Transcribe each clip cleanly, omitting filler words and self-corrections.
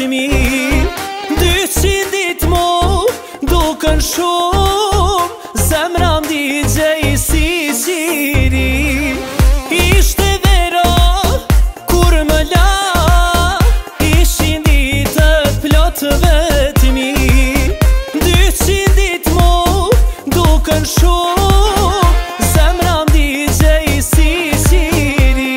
vetmi 200 dit mu duken shumë, zemra mdigjej si qiri. Ishte vera kur më la, ishin ditët plot vetmi 200 dit mu duken shumë, zemra mdigjej si qiri.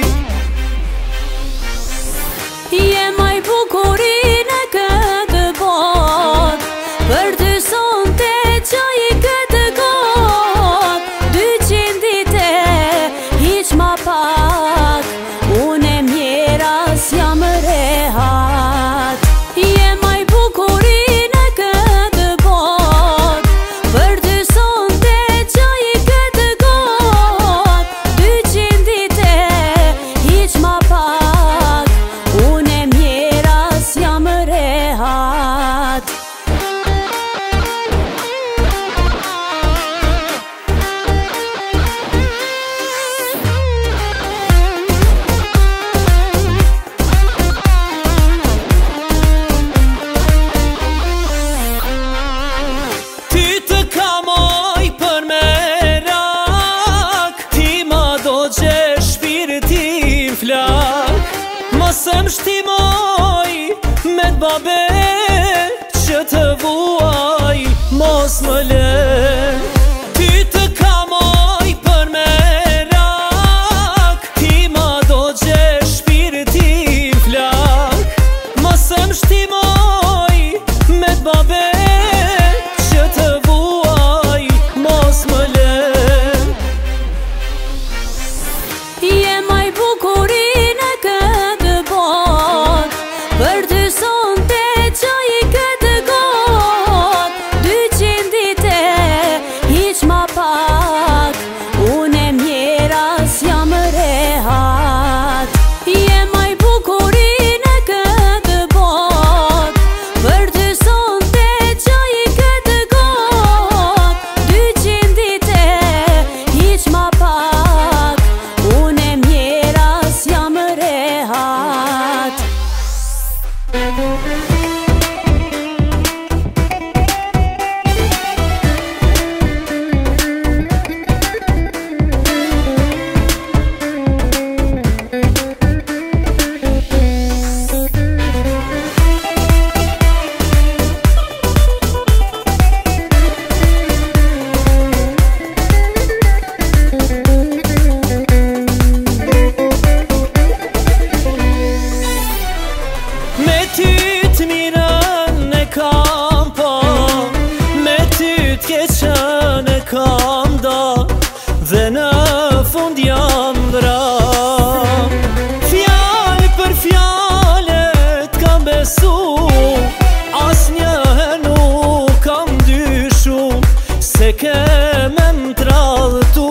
Je maj bukurin e këtë bot, për ty sonte qaj këtë got. 200 dite, hiq ma pak, unë e mjera s'jam rehat. Je maj bukurin e këtë bot, për ty sonte qaj këtë got. 200 dite, hiq ma pak, unë e mjera s'jam rehat. Ty të kamoj për merak, ti ma do gje shpirtin flak. Mos e mshtimoj me t'babe, që të vuaj mos më le. Ty të kamoj për merak, ti ma do gje shpirtin flak. Mos e mshtimoj me t'babe, që të vuaj mos më le. Je maj bukurin e këtë bot, për ty sonte qaj këtë got. 200 dite, hiq ma pak, unë e mjera s'jam rehat. Je maj bukurin e këtë bot, për ty sonte qaj këtë got. 200 dite, hiq ma pak, unë e mjera s'jam rehat. Me ty t'mirën e kam pa, me ty t'keqën e kam da, dhe në fund jam vra. Fjallë për fjallet kam besu, asnjëherë nuk kam dyshu, se ke me m'trallëtu.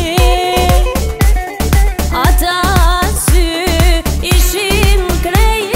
Ata sy ishin krejt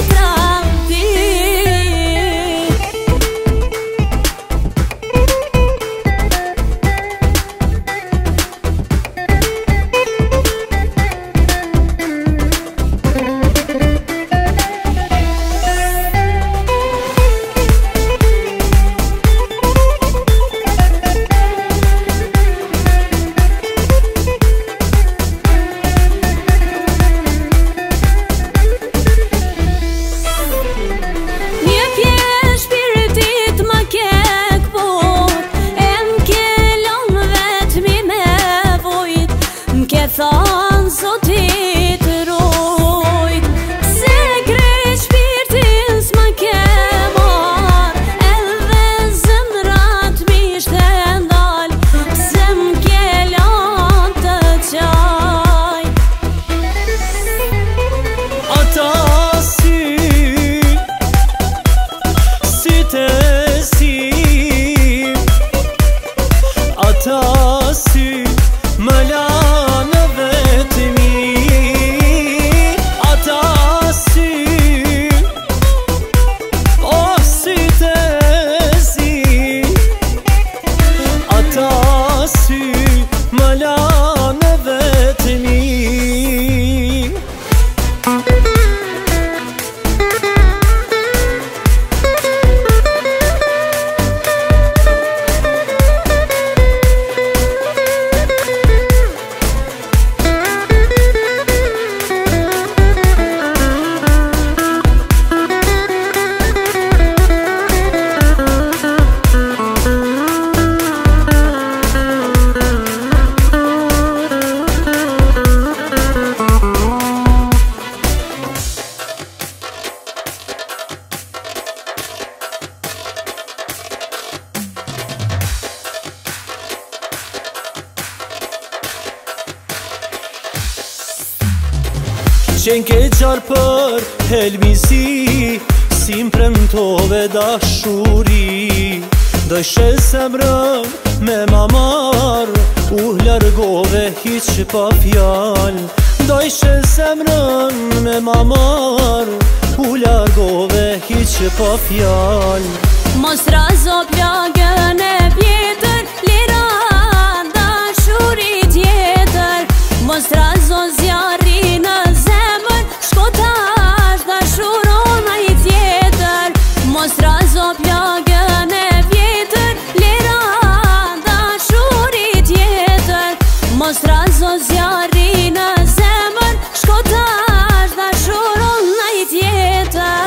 qenë ke qarë për helmisi, si më premtove dashuri. Dojshe zemrën me ma marë, u largove hiq pa fjal. Dojshe zemrën me ma marë, u largove hiq pa fjal. Mos razo plagën e vjetër, lira dashuri tjetër. Mos razo zjarri në zemër, shkotash dashurona i tjetër. Mos razo plagën e vjetër, lira dashuri tjetër. Mos razo zjarri në zemër, shkotash dashurona i tjetër.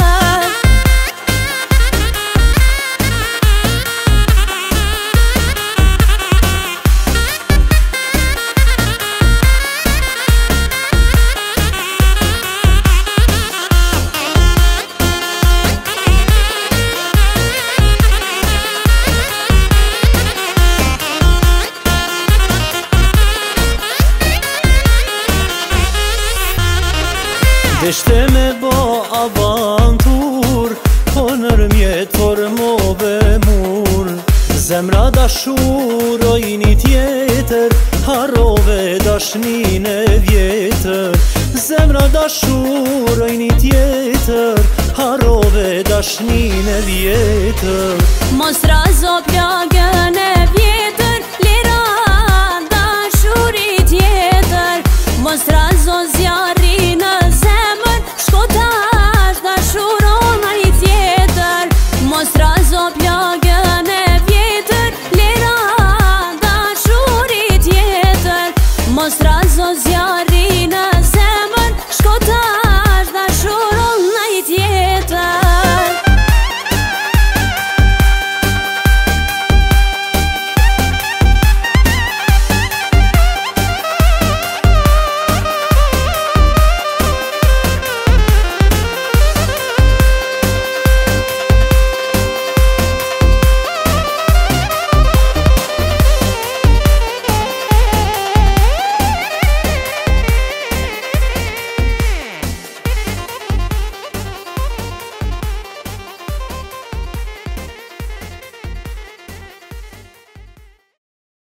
Deshte me bo avantur, po nërmjet formove mur. Zemra dashuroj një tjetër, harrove dashnin e vjetër. Zemra dashuroj një tjetër, harrove dashnin e vjetër. Mos razo plagën